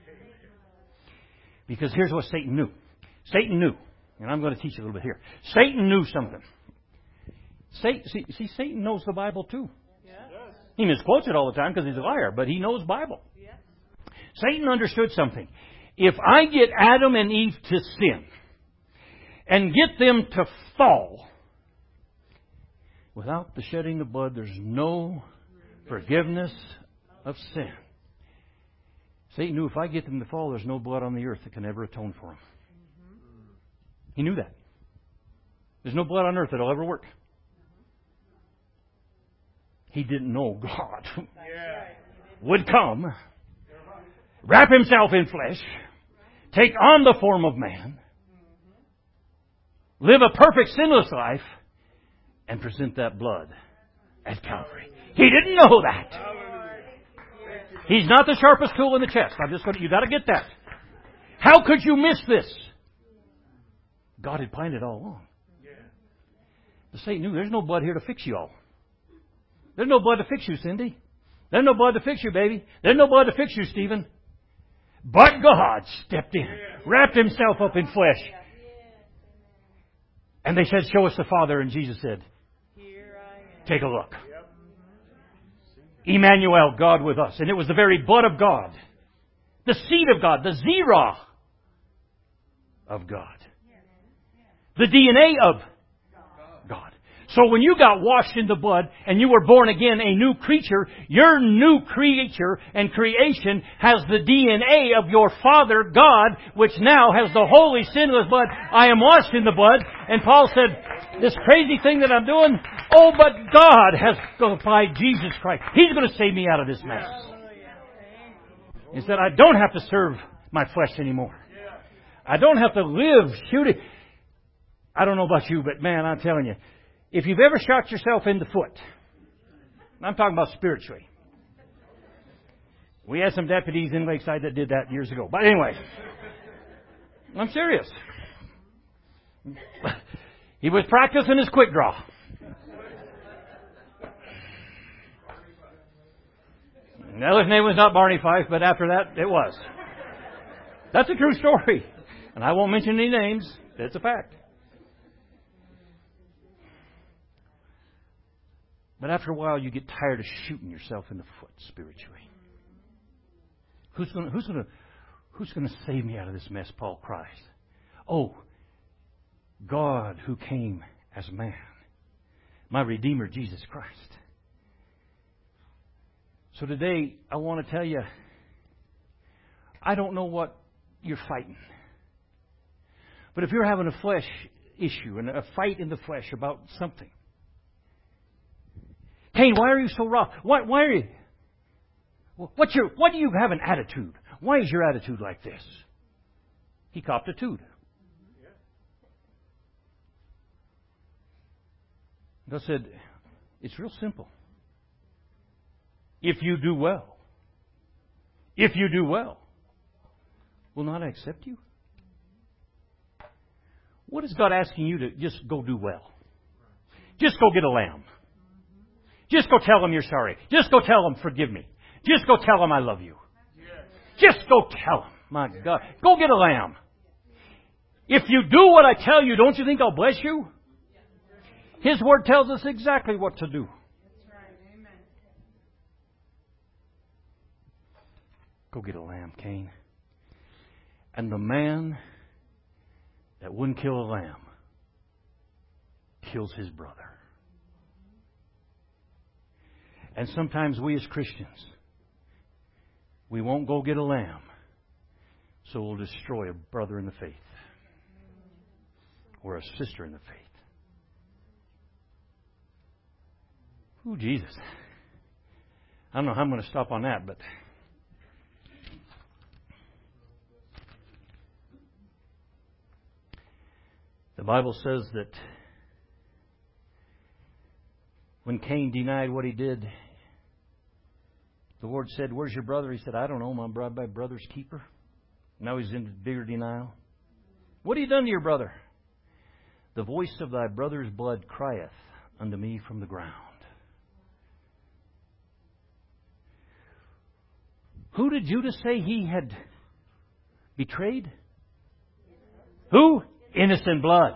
Speaker 1: Because here's what Satan knew. Satan knew, and I'm going to teach you a little bit here. Satan knew something. See, Satan knows the Bible too.
Speaker 2: Yes.
Speaker 1: He misquotes it all the time because he's a liar, but he knows Bible.
Speaker 2: Yes.
Speaker 1: Satan understood something. If I get Adam and Eve to sin and get them to fall, without the shedding of blood, there's no forgiveness of sin. Satan knew if I get them to fall, there's no blood on the earth that can ever atone for them. He knew that. There's no blood on earth that'll ever work. He didn't know God would come, wrap Himself in flesh, take on the form of man, live a perfect sinless life, and present that blood at Calvary. He didn't know that. He's not the sharpest tool in the chest. You got to get that. How could you miss this? God had planned it all along. But Satan knew there's no blood here to fix you all. There's no blood to fix you, Cindy. There's no blood to fix you, baby. There's no blood to fix you, Stephen. But God stepped in, wrapped Himself up in flesh. And they said, show us the Father. And Jesus said, take a look. Emmanuel, God with us. And it was the very blood of God. The seed of God. The Zerah of God. The DNA of God. So when you got washed in the blood and you were born again a new creature, your new creature and creation has the DNA of your Father God, which now has the holy sinless blood. I am washed in the blood. And Paul said, this crazy thing that I'm doing, oh, but God has supplied Jesus Christ. He's going to save me out of this mess. He said, I don't have to serve my flesh anymore. I don't have to live shooting. I don't know about you, but man, I'm telling you, if you've ever shot yourself in the foot, I'm talking about spiritually. We had some deputies in Lakeside that did that years ago. But anyway, I'm serious. He was practicing his quick draw. Now his name was not Barney Fife, but after that, it was. That's a true story. And I won't mention any names. It's a fact. But after a while, you get tired of shooting yourself in the foot spiritually. Who's going to save me out of this mess? Paul cries. Oh, God who came as man, my Redeemer, Jesus Christ. So today, I want to tell you, I don't know what you're fighting. But if you're having a flesh issue and a fight in the flesh about something, Cain, why are you so rough? Why are you? Why do you have an attitude? Why is your attitude like this? He copped a tude. God said, it's real simple. If you do well, will not I accept you? What is God asking you to just go do well? Just go get a lamb. Just go tell Him you're sorry. Just go tell Him, forgive me. Just go tell Him I love you. Just go tell Him. My God. Go get a lamb. If you do what I tell you, don't you think I'll bless you? His Word tells us exactly what to do. Go get a lamb, Cain. And the man that wouldn't kill a lamb kills his brother. And sometimes we as Christians, we won't go get a lamb, so we'll destroy a brother in the faith or a sister in the faith. Ooh, Jesus. I don't know how I'm going to stop on that, but the Bible says that when Cain denied what he did, the Lord said, "Where's your brother?" He said, "I don't know, my brother's keeper." Now he's in bigger denial. "What have you done to your brother?" "The voice of thy brother's blood crieth unto me from the ground." Who did Judas say he had betrayed? Who? Innocent blood.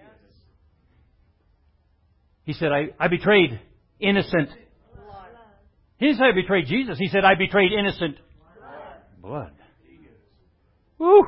Speaker 1: He said, I betrayed innocent blood. He didn't say I betrayed Jesus. He said, I betrayed innocent blood. Woo!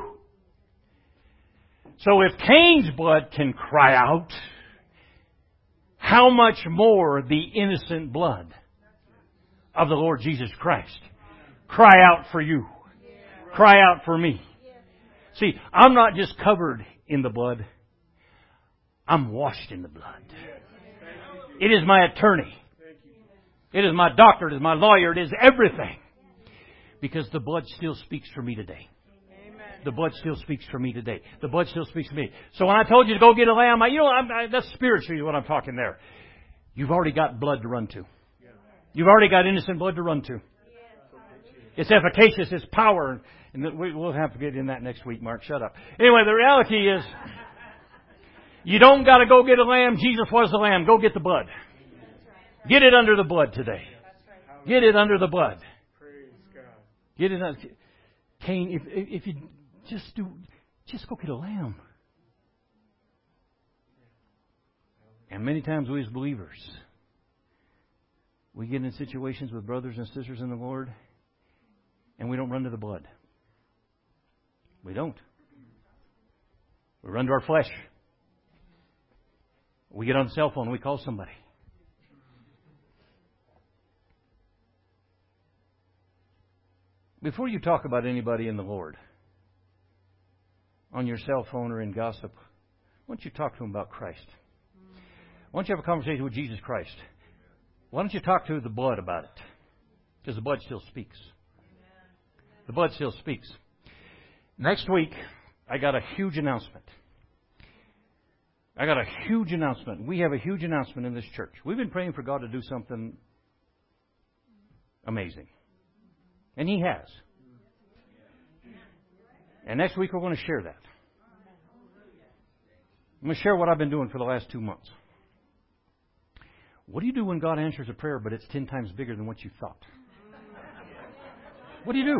Speaker 1: So if Cain's blood can cry out, how much more the innocent blood of the Lord Jesus Christ cry out for you, cry out for me. See, I'm not just covered in the blood, I'm washed in the blood. It is my attorney. It is my doctor. It is my lawyer. It is everything. Because the blood still speaks for me today. The blood still speaks for me today. The blood still speaks for me. So when I told you to go get a lamb, that's spiritually what I'm talking there. You've already got blood to run to. You've already got innocent blood to run to. It's efficacious. It's power. And we'll have to get in that next week, Mark. Shut up. Anyway, the reality is, you don't got to go get a lamb. Jesus was the lamb. Go get the blood. Get it under the blood today. Get it under the blood. Get it under. Cain, if you just go get a lamb. And many times we as believers, we get in situations with brothers and sisters in the Lord, and we don't run to the blood. We don't. We run to our flesh. We get on the cell phone and we call somebody. Before you talk about anybody in the Lord, on your cell phone or in gossip, why don't you talk to them about Christ? Why don't you have a conversation with Jesus Christ? Why don't you talk to the blood about it? Because the blood still speaks. The blood still speaks. Next week, I got a huge announcement. We have a huge announcement in this church. We've been praying for God to do something amazing. And He has. And next week we're going to share that. I'm going to share what I've been doing for the last 2 months. What do you do when God answers a prayer, but it's 10 times bigger than what you thought? What do you do?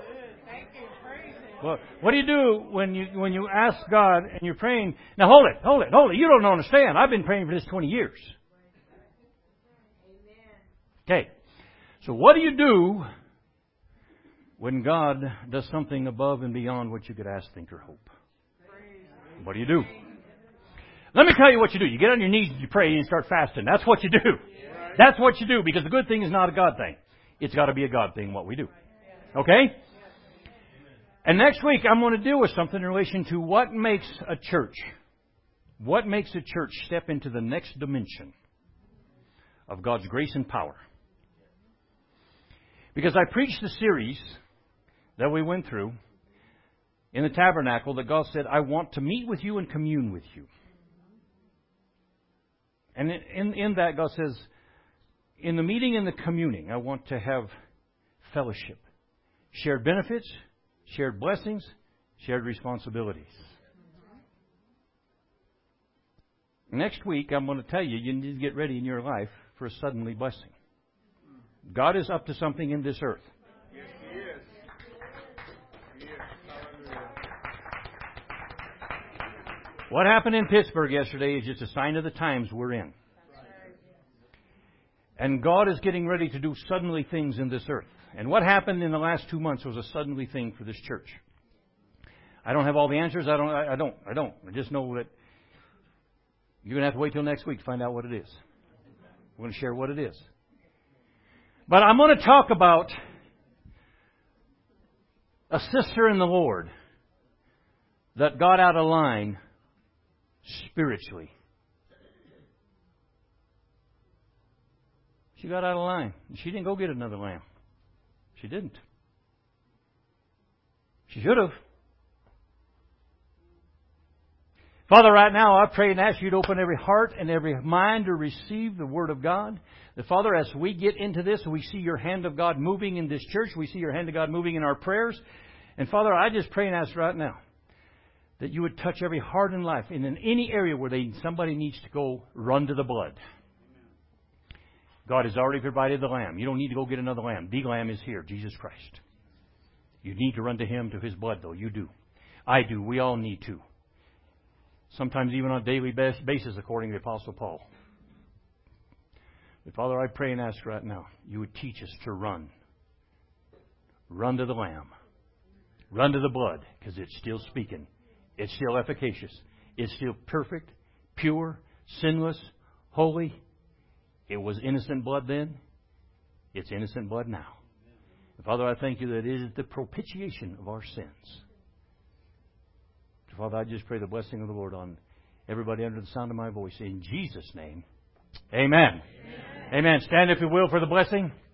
Speaker 1: Well, what do you do when you ask God and you're praying? Now hold it. You don't understand. I've been praying for this 20 years. Okay. So what do you do when God does something above and beyond what you could ask, think, or hope? What do you do? Let me tell you what you do. You get on your knees and you pray and you start fasting. That's what you do. That's what you do, because the good thing is not a God thing. It's got to be a God thing, what we do. Okay? And next week I'm going to deal with something in relation to what makes a church step into the next dimension of God's grace and power. Because I preached the series that we went through in the tabernacle that God said, I want to meet with you and commune with you. And in that, God says, in the meeting and the communing, I want to have fellowship, shared benefits, shared blessings, shared responsibilities. Next week, I'm going to tell you, you need to get ready in your life for a suddenly blessing. God is up to something in this earth.
Speaker 2: Yes, He is.
Speaker 1: What happened in Pittsburgh yesterday is just a sign of the times we're in. And God is getting ready to do suddenly things in this earth. And what happened in the last 2 months was a suddenly thing for this church. I don't have all the answers. I don't. I just know that you're going to have to wait till next week to find out what it is. We're going to share what it is. But I'm going to talk about a sister in the Lord that got out of line spiritually. She got out of line. She didn't go get another lamb. She didn't. She should have. Father, right now I pray and ask you to open every heart and every mind to receive the Word of God. That, Father, as we get into this, we see your hand of God moving in this church. We see your hand of God moving in our prayers. And, Father, I just pray and ask right now that you would touch every heart and life. And in any area where somebody needs to go, run to the blood. God has already provided the lamb. You don't need to go get another lamb. The lamb is here, Jesus Christ. You need to run to Him, to His blood, though. You do. I do. We all need to. Sometimes even on a daily basis, according to the Apostle Paul. But Father, I pray and ask right now, you would teach us to run. Run to the Lamb. Run to the blood, because it's still speaking. It's still efficacious. It's still perfect, pure, sinless, holy. It was innocent blood then. It's innocent blood now. And Father, I thank you that it is the propitiation of our sins. Father, I just pray the blessing of the Lord on everybody under the sound of my voice. In Jesus' name, amen. Amen. Stand, if you will, for the blessing.